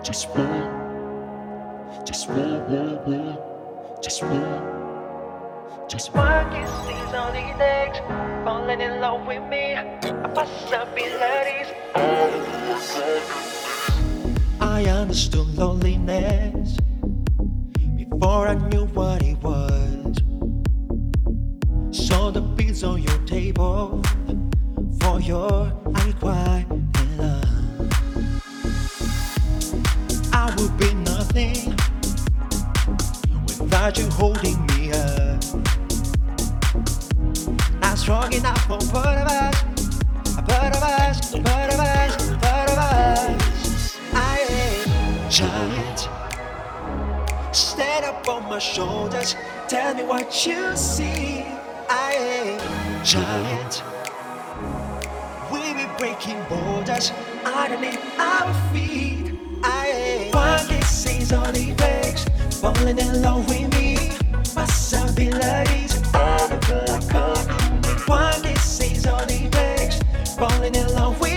Just one, just one, just one, just one. One kiss is all it takes. Falling in love with me. A possibilities. I understood loneliness before I knew what it was. Saw the bills on your table. For your unrequited love, I would be nothing without you holding me up. Not strong enough for both of us, both of us, both of us, both of us. I am giant. Stand up on my shoulders. Tell me what you see. I am giant. We be breaking borders underneath our feet. I ain't one kiss is all it takes. Falling in love with me. Possibilities. One kiss is all it takes. Falling in love with me.